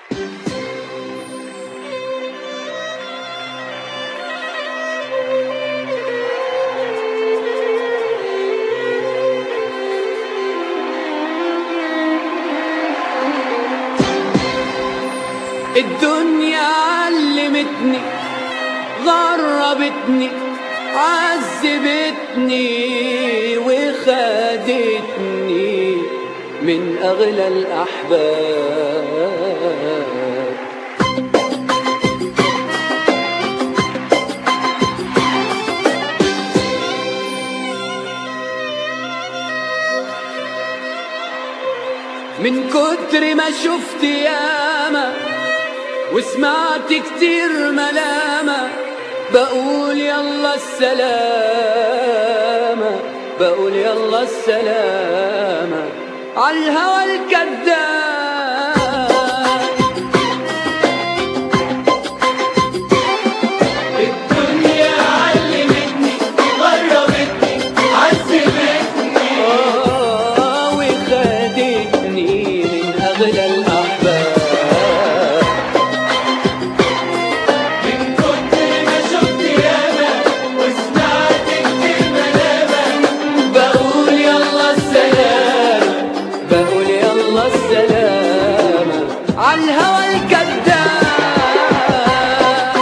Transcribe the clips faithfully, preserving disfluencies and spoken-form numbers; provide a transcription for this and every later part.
الدنيا علمتني، غربتني، عذبتني وخدتني من أغلى الأحباب. من كتر ما شفت ياما وسمعت كتير ملامة، بقول يلا السلامة، بقول يلا السلامة عالهوى الكذاب. الدنيا علمتني، غربتني، عذبتني آه وخدتني من أغلى الأحباب. عالهوى الكذاب.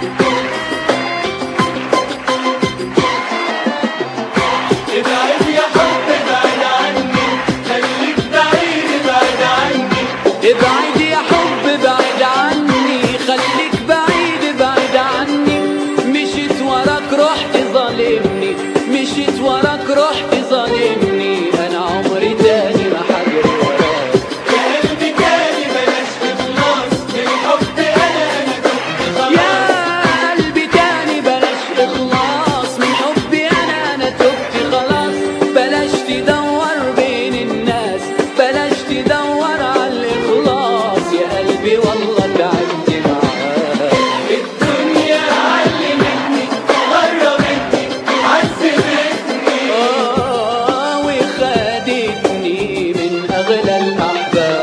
ابعد يا حب ابعد عني، خليك بعيد ابعد عني. ابعد يا حب ابعد عني، خليك بعيد ابعد عني. مشيت وراك رحت ظالمني، مشيت وراك رحت ظالمني. انا عمري تاني ما حجري وراك. يا قلبي تاني بلاش إخلاص، من الحب أنا أنا تبت خلاص. يا قلبي تاني بلاش إخلاص، من حبي أنا أنا تبت خلاص. بلاش تدور بين الناس، بلاش تدور على الإخلاص. يا قلبي والله تعبت معاك. الدنيا علمتني، غربتني، عذبتني آه وخدتني من أغلى الأحباب.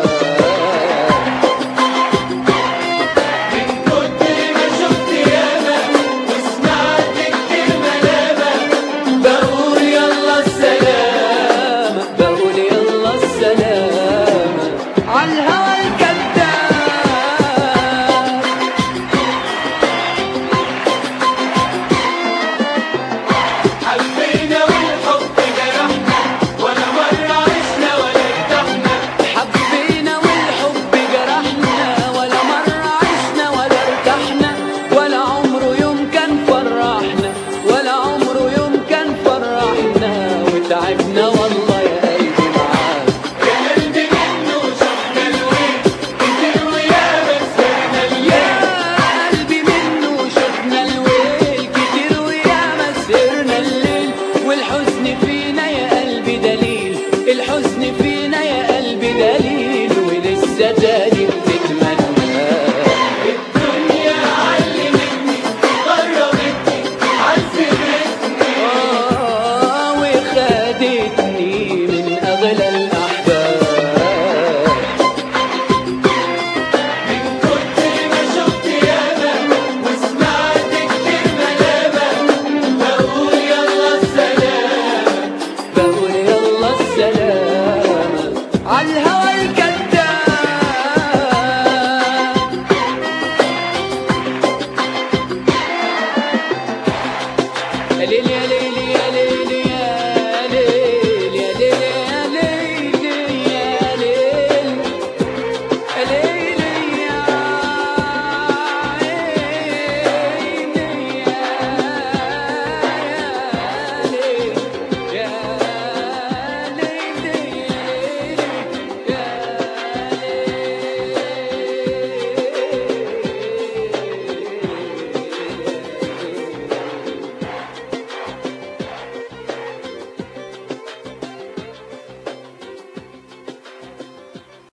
من كتر ما شفت ياما وسمعت كتير ملامة، بقول يلا السلامة، بقول يلا السلامة عالهوى الكذاب. حبينا والحب جرحنا، ولا مرة عشنا ولا ارتحنا. حبينا والحب جرحنا، ولا مرة عشنا ولا ارتحنا. ولا عمره يوم كان فرحنا، ولا عمره يوم كان فرحنا. وتعبنا والله يا قلبي معاك. يا قلبي منه شفنا الويل كتير وياما سهرنا الليل. يا قلبي منه شفنا الويل كتير وياما سهرنا الليل. والحزن فينا يا قلبي دليل، الحزن فينا يا قلبي دليل. ولسه تاني